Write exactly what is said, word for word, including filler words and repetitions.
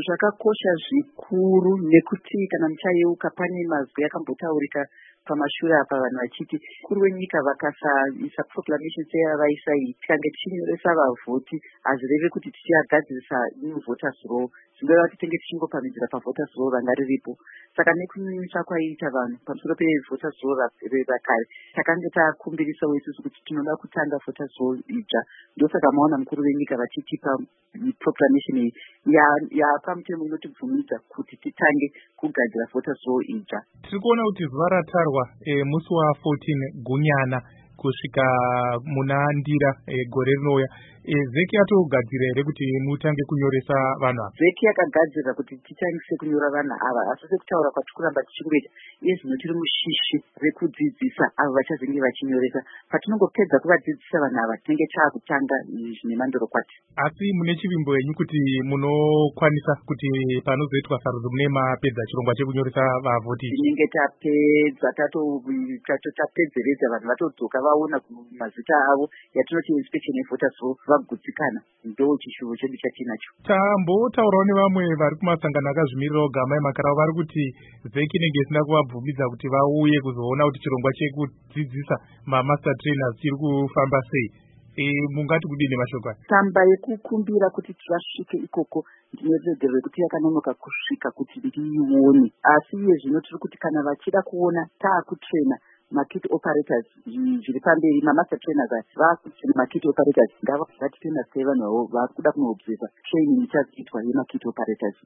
zvakakosha zvikuru nekuti kana muchayeuka pane mazwi akambotaurika pamashure apa vanhu vachiti mukuru wenyika vakasaisa proclamation seyavaisa iyi tikange tichinyoresa vavhoti hazvireve kuti tichiyagadzirisa new voters roll, zvinoreva kuti tinge tichingopamhidzira pavoters roll vanga riripo. Saka nekunisa kwaiita vanhu pamusoro pevoters roll rakare takange takumbirisawo isusu kuti tinoda kutanga voters roll idzva. Ndosaka maona mukuru wenyika vachitipa proclamation iyi yapamutemo inotibvumidza kuti titange kugadzira voters roll idzva. Tiri kuona kuti zuva ratarwa e, musi wa fourteen gunyana kusvika muna ndira e, gore rinouya. E, zeki yatogadzira here kuti mutange kunyoresa vanhu ava? Zeki yakagadzira kuti titangise kunyora vanhu ava, asi sekutaura kwatikuramba tichingoita iye zvino tiri mushishi rekudzidzisa avo vachazenge vachinyoresa. Patinongopedza kuvadzidzisa vanhu ava tinenge taakutanga zvine mandorokwati. Asi mune chivimbo yenyu kuti munokwanisa kuti panozoitwa sarudzo mune mapedza chirongwa chekunyoresa vavhoti? Tinenge tapedza tapedzeredza vanhu vatodzoka vaona mazita avo yatinoti inspection yevoters roll vagutsikana. Ndo chishuvo chedu chatinacho. Tambotaurawo nevamwe vari kumasangano akazvimirirawo gama emakaravo vari kuti vheki inenge isina kuvabvumidza kuti vauye kuzoona kuti chirongwa chekudzidzisa mamaster trainers chiri kufamba sei. E, mungati kudini mashoko aya? Tsamba yekukumbira kuti tivasvike ikoko ndinoregerwe kuti yakanonoka kusvika kuti ndiione. Asi iye zvino tiri kuti kana vachida kuona taakutraina makit operators zviri pamberi, mamaster trainers aya vaakutraina makit operators ngavatipe masei vanhu avo vari kuda kunoobserva training ichazoitwa yemakit operators.